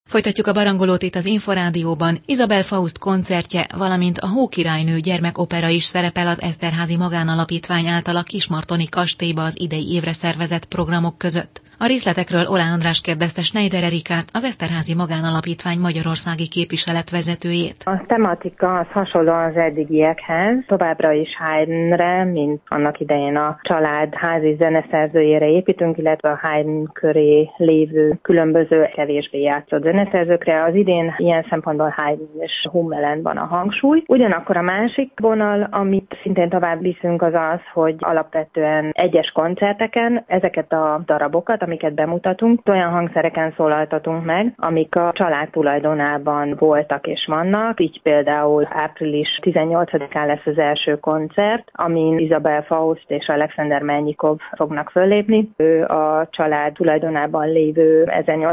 Folytatjuk a barangolót itt az Inforádióban. Isabel Faust koncertje, valamint a Hókirálynő gyermekopera is szerepel az Eszterházy Magánalapítvány által a Kismartoni kastélyba az idei évre szervezett programok között. A részletekről Olá András kérdezte Schneider Erikát, az Eszterházy Magánalapítvány magyarországi képviseletvezetőjét. A tematika az hasonló az eddigiekhez, továbbra is Haydnre, mint annak idején a család házi zeneszerzőjére építünk, illetve a Haydn köré lévő különböző kevésbé játszott zeneszerzőkre. Az idén ilyen szempontból Haydn és Hummelen van a hangsúly. Ugyanakkor a másik vonal, amit szintén tovább viszünk, az az, hogy alapvetően egyes koncerteken ezeket a darabokat, amiket bemutatunk, olyan hangszereken szólaltatunk meg, amik a család tulajdonában voltak és vannak. Így például április 18-án lesz az első koncert, amin Isabel Faust és Alexander Melnyikov fognak föllépni. Ő a család tulajdonában lévő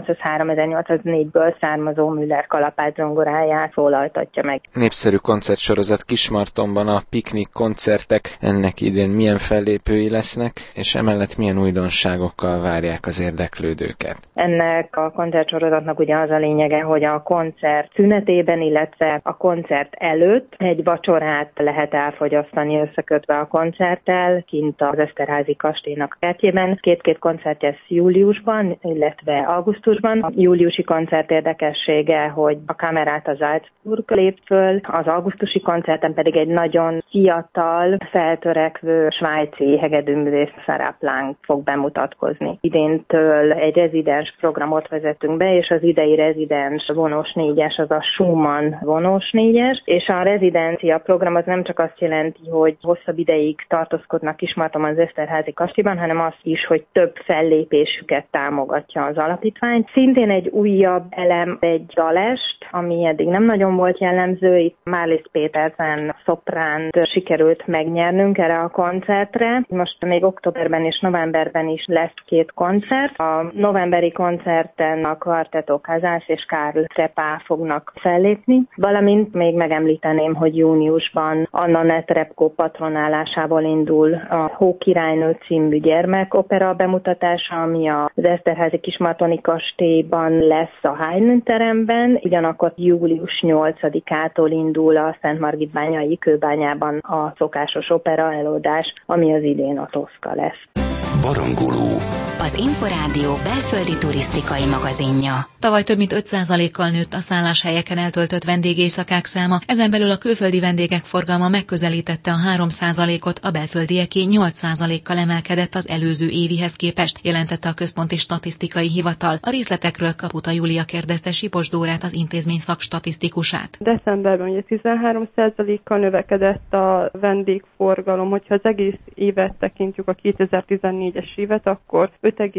1803-1804-ből származó Müller kalapács zongoráját szólaltatja meg. Népszerű koncertsorozat Kismartonban a piknik koncertek, ennek idén milyen fellépői lesznek, és emellett milyen újdonságokkal várják az érdeklődőket? Ennek a koncertsorozatnak ugye az a lényege, hogy a koncert szünetében, illetve a koncert előtt egy vacsorát lehet elfogyasztani összekötve a koncerttel, kint az Eszterházy kastélynak kertjében. Két koncert lesz júliusban, illetve augusztusban. A júliusi koncert érdekessége, hogy a Kamerát az Salzburg lép föl, az augusztusi koncerten pedig egy nagyon fiatal, feltörekvő svájci hegedűművész Sarah Plank fog bemutatkozni. Idéntől egy rezidens programot vezetünk be, és az idei rezidens vonós négyes az a Schumann vonós négyes, és a rezidencia program az nem csak azt jelenti, hogy hosszabb ideig tartózkodnak Kismartonban az Eszterházy kastélyban, hanem azt is, hogy több fellépésüket támogatja az alapítvány. Szintén egy újabb elem, egy dalest, ami eddig nem nagyon volt jellemző. Itt Marlis Petersen szopránt sikerült megnyernünk erre a koncertre. Most még októberben és novemberben is lesz két koncert. A novemberi koncerten a Quartetto Casals és Karl Krepá fognak fellépni, valamint még megemlíteném, hogy júniusban Anna Netrebko patronálásából indul a Hókirálynő című gyermekopera bemutatása, ami az Eszterházy Kismartoni kastélyban lesz a Haydn teremben, ugyanakkor július 8-ától indul a Szentmargit-bányai kőbányában a szokásos opera előadás, ami az idén a Toszka lesz. Barangoló. Az Inforádió belföldi turisztikai magazinja. Tavaly több mint 5%-kal nőtt a szálláshelyeken eltöltött vendégéjszakák száma, ezen belül a külföldi vendégek forgalma megközelítette a 3%-ot, a belföldieké 8%-kal emelkedett az előző évihez képest, jelentette a Központi Statisztikai Hivatal. A részletekről Kaputa Júlia kérdezte Sipos Dórát, az intézmény szakstatisztikusát. Decemberben ugye 13%-kal növekedett a vendégforgalom, hogyha az egész évet tekintjük, a 2014-es évet, akkor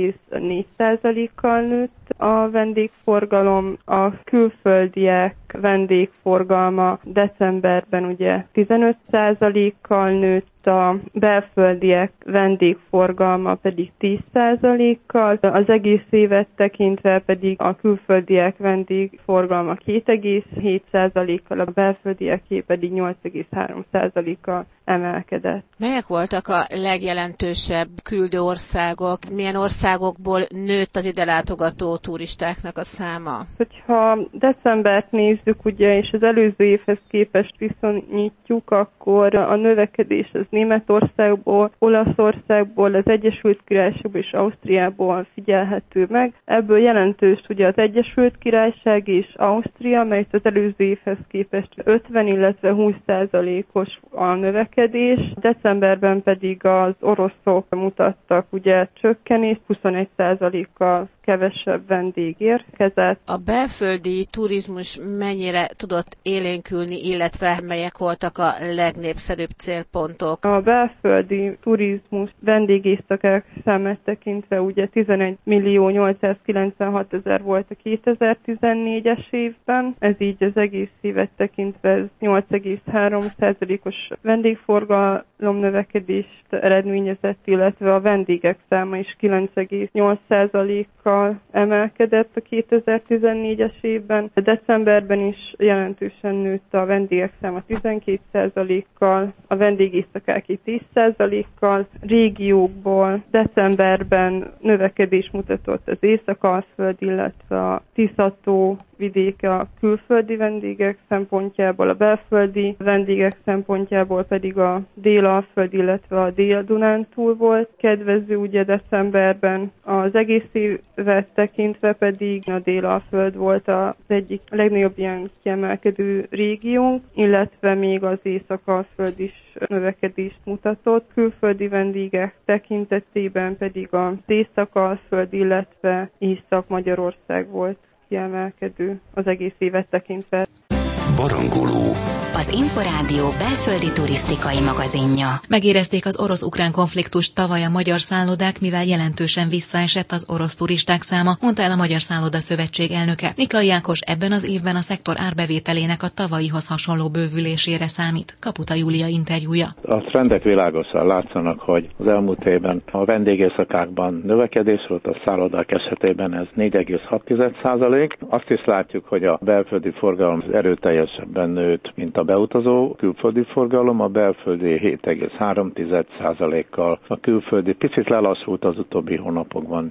5,4%-kal nőtt a vendégforgalom, a külföldiek vendégforgalma decemberben ugye 15%-kal nőtt, a belföldiek vendégforgalma pedig 10%-kal, az egész évet tekintve pedig a külföldiek vendégforgalma 2,7%-kal, a belföldieké pedig 8,3%-kal emelkedett. Melyek voltak a legjelentősebb küldő országok? Milyen országokból nőtt az ide látogató turistáknak a száma? Hogyha decembert nézzük, ugye, és az előző évhez képest viszonyítjuk, akkor a növekedés az Németországból, Olaszországból, az Egyesült Királyságból és Ausztriából figyelhető meg. Ebből jelentős ugye az Egyesült Királyság és Ausztria, melyet az előző évhez képest 50, illetve 20%-os a növekedés. Decemberben pedig az oroszok mutattak ugye csökkenést, 21%-kal kevesebb vendég érkezett. A belföldi turizmus mennyire tudott élénkülni, illetve melyek voltak a legnépszerűbb célpontok? A belföldi turizmus vendégészakák számát tekintve ugye 11.896.000 volt a 2014-es évben, ez így az egész évet tekintve 8,3%-os vendégforgalom növekedést eredményezett, illetve a vendégek száma is 9,8%-kal emelkedett a 2014-es évben. A decemberben is jelentősen nőtt a vendégek száma 12%-kal, a vendégészakáké 10%-kal. Régiókból decemberben növekedés mutatott az Észak-Alföld, illetve a Tisza-tó vidéke a külföldi vendégek szempontjából, a belföldi vendégek szempontjából pedig a Dél-Alföld, illetve a Dél-Dunántúl volt kedvező ugye decemberben. Az egész évet tekintve pedig a Dél-Alföld volt az egyik legnagyobb ilyen kiemelkedő régiónk, illetve még az Észak-Alföld is növekedést mutatott. Külföldi vendégek tekintetében pedig az Észak-Alföld, illetve Észak-Magyarország volt kiemelkedő az egész évet tekintve. Barangoló. Az Inforádió belföldi turisztikai magazinja. Megérezték az orosz-ukrán konfliktust tavaly a magyar szállodák, mivel jelentősen visszaesett az orosz turisták száma, mondta el a Magyar Szálloda Szövetség elnöke. Miklay Ákos ebben az évben a szektor árbevételének a tavalyihoz hasonló bővülésére számít. Kaputa Júlia interjúja. A trendek világosan látszanak, hogy az elmúlt évben a vendégészakákban növekedés volt, a szállodák esetében ez 4,6%. Azt is látjuk, hogy a belföldi forgalom erőteljesebben nőtt, mint a beutazó külföldi forgalom, a belföldi 7,3%-kal, a külföldi picit lelassult az utóbbi hónapokban,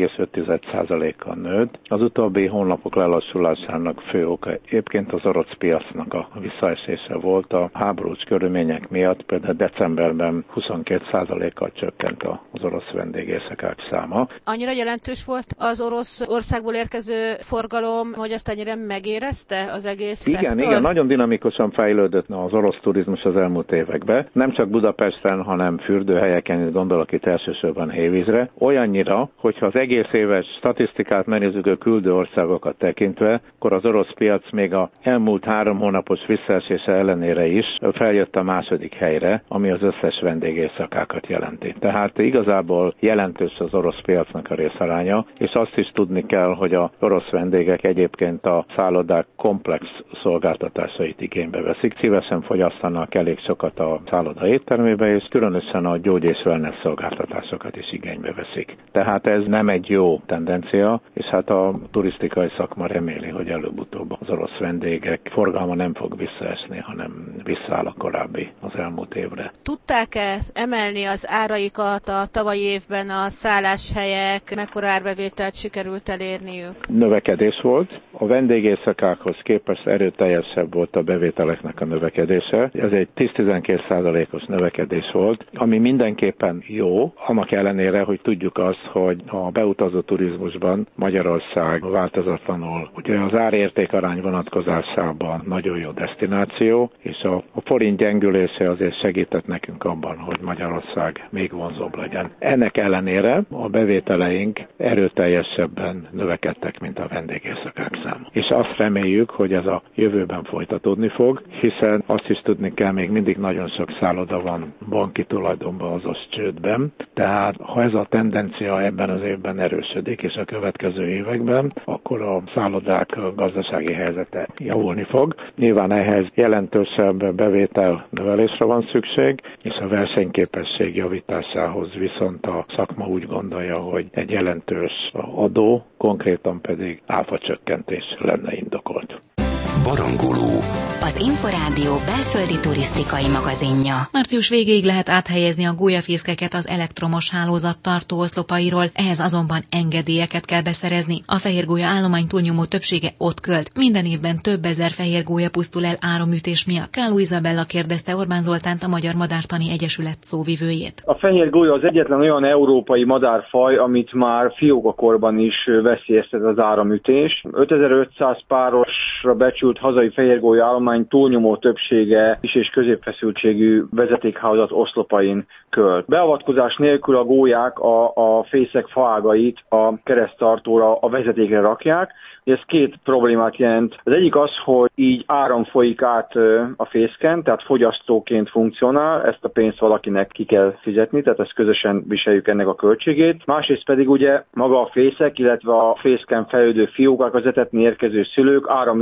2,5%-kal nőtt. Az utóbbi hónapok lelassulásának fő oka egyébként az orosz piacnak a visszaesése volt. A háborús körülmények miatt például decemberben 22%-kal csökkent az orosz vendégészakák száma. Annyira jelentős volt az orosz országból érkező forgalom, hogy ezt ennyire megérezte az egész szektor? Igen, nagyon dinamikusan fejlődött az orosz turizmus az elmúlt években. Nem csak Budapesten, hanem fürdőhelyeken, gondolok itt elsősorban Hévízre. Olyannyira, hogyha az egész éves statisztikát megnézzük a küldő országokat tekintve, akkor az orosz piac még az elmúlt 3 hónapos visszaesése ellenére is feljött a második helyre, ami az összes vendégészakákat jelenti. Tehát igazából jelentős az orosz piacnak a részaránya, és azt is tudni kell, hogy az orosz vendégek egyébként a szállodák komplex szolgáltatásait igénybe veszik. Szívesen fogyasztanak elég sokat a szálloda éttermébe, és különösen a gyógy- és wellness szolgáltatásokat is igénybe veszik. Tehát ez nem egy jó tendencia, és hát a turisztikai szakma reméli, hogy előbb-utóbb az orosz vendégek forgalma nem fog visszaesni, hanem visszaáll a korábbi az elmúlt évre. Tudták-e emelni az áraikat a tavalyi évben a szálláshelyek? Mekkora árbevételt sikerült elérniük? Növekedés volt. A vendégészakákhoz képest erőteljesebb volt a bevételeknek a növekedése. Ez egy 10-12%-os növekedés volt, ami mindenképpen jó, annak ellenére, hogy tudjuk azt, hogy a beutazó turizmusban Magyarország változatlanul, ugye az árértékarány vonatkozásában nagyon jó desztináció, és a forint gyengülése azért segített nekünk abban, hogy Magyarország még vonzóbb legyen. Ennek ellenére a bevételeink erőteljesebben növekedtek, mint a vendégészakák száma. És azt reméljük, hogy ez a jövőben folytatódni fog, hiszen azt is tudni kell, még mindig nagyon sok szálloda van banki tulajdonban, azaz csődben. Tehát ha ez a tendencia ebben az évben erősödik, és a következő években, akkor a szállodák gazdasági helyzete javulni fog. Nyilván ehhez jelentősebb bevétel növelésre van szükség, és a versenyképesség javításához viszont a szakma úgy gondolja, hogy egy jelentős adó, konkrétan pedig áfacsökkentés lenne indokolt. Barangoló. Az Inforádió belföldi turisztikai magazinja. Március végéig lehet áthelyezni a gólyafészkeket az elektromos hálózat tartó oszlopairól, ehhez azonban engedélyeket kell beszerezni. A fehérgólya állomány túlnyomó többsége ott költ. Minden évben több ezer fehérgólya pusztul el áramütés miatt. Káló Izabella kérdezte Orbán Zoltánt, a Magyar Madártani Egyesület szóvivőjét. A fehérgólya az egyetlen olyan európai madárfaj, amit már fiókakorban is veszélyeztet az áramütés. 5500 párosra becsült hazai fehérgólya állomány túlnyomó többsége kis és középfeszültségű vezetékhálózat oszlopain költ. Beavatkozás nélkül a gólyák a fészek faágait a kereszttartóra, a vezetékre rakják. Ez két problémát jelent. Az egyik az, hogy így áram folyik át a fészken, tehát fogyasztóként funkcionál, ezt a pénzt valakinek ki kell fizetni, tehát ezt közösen viseljük ennek a költségét. Másrészt pedig ugye maga a fészek, illetve a fészken fejlődő fiókák, az etetni érkező szülők áramütést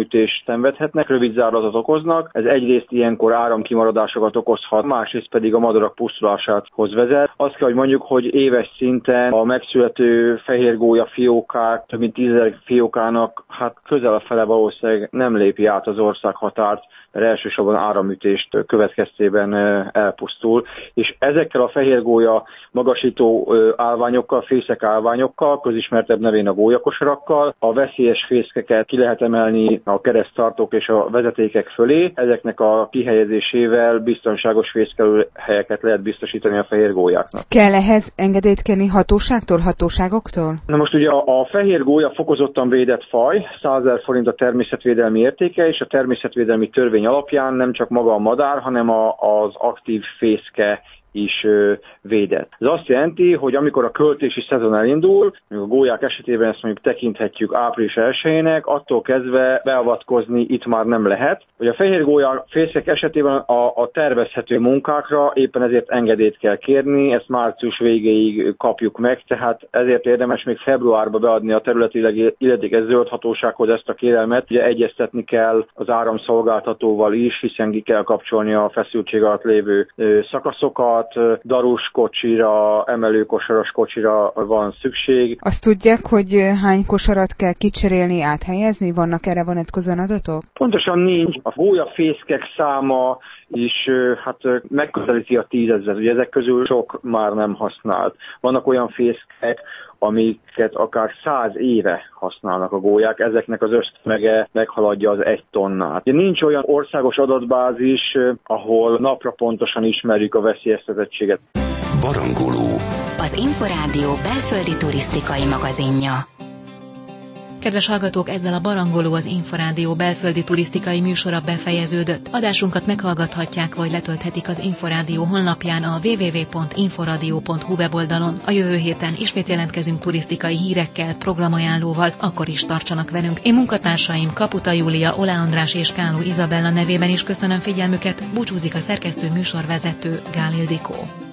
szenvedhetnek, rövid zárlatot okoznak. Ez egyrészt ilyenkor áramkimaradásokat okozhat, másrészt pedig a madarak pusztulásához vezet. Azt kell, hogy mondjuk, hogy éves szinten a megszülető fehérgólya fiókák, több mint 10 000 fiókának közel a fele valószínűleg nem lépi át az országhatárt, mert elsősorban áramütést következtében elpusztul. És ezekkel a fehérgólya magasító állványokkal, fészek állványokkal, közismertebb nevén a gólyakosarakkal, a veszélyes fészkeket ki lehet emelni a kereszttartók és a vezetékek fölé. Ezeknek a kihelyezésével biztonságos fészkelőhelyeket lehet biztosítani a fehérgólyáknak. Kell ehhez engedélyt kérni hatóságoktól? Na most ugye a fehérgólya fokozottan védett faj, 100 000 forint a természetvédelmi értéke, és a természetvédelmi törvény alapján nem csak maga a madár, hanem az aktív fészke is védett. Ez azt jelenti, hogy amikor a költési szezon elindul, a gólyák esetében ezt mondjuk tekinthetjük április 1-ének, attól kezdve beavatkozni itt már nem lehet. Hogy a fehérgólya fészek esetében a tervezhető munkákra éppen ezért engedélyt kell kérni, ezt március végéig kapjuk meg, tehát ezért érdemes még februárba beadni a területileg illetékes zöld hatósághoz ezt a kérelmet. Ugye egyeztetni kell az áramszolgáltatóval is, hiszen ki kell kapcsolni a feszültség alatt lévő szakaszokat, darus kocsira, emelőkosaras kocsira van szükség. Azt tudják, hogy hány kosarat kell kicserélni, áthelyezni? Vannak erre vonatkozóan adatok? Pontosan nincs. A gólyafészkek száma is megközelíti a 10 000. Ugye ezek közül sok már nem használt. Vannak olyan fészkek, amiket akár 100 éve használnak a gólyák, ezeknek az össztömege meghaladja az 1 tonnát. Nincs olyan országos adatbázis, ahol napra pontosan ismerjük a veszélyeztetettséget. Barangoló. Az Inforádió belföldi turisztikai magazinja. Kedves hallgatók, ezzel a Barangoló, az Inforádió belföldi turisztikai műsora befejeződött. Adásunkat meghallgathatják, vagy letölthetik az Inforádió honlapján a www.inforadio.hu weboldalon. A jövő héten ismét jelentkezünk turisztikai hírekkel, programajánlóval, akkor is tartsanak velünk. Én munkatársaim Kaputa Júlia, Olá András és Káló Izabella nevében is köszönöm figyelmüket, búcsúzik a szerkesztő műsorvezető Gál Ildikó.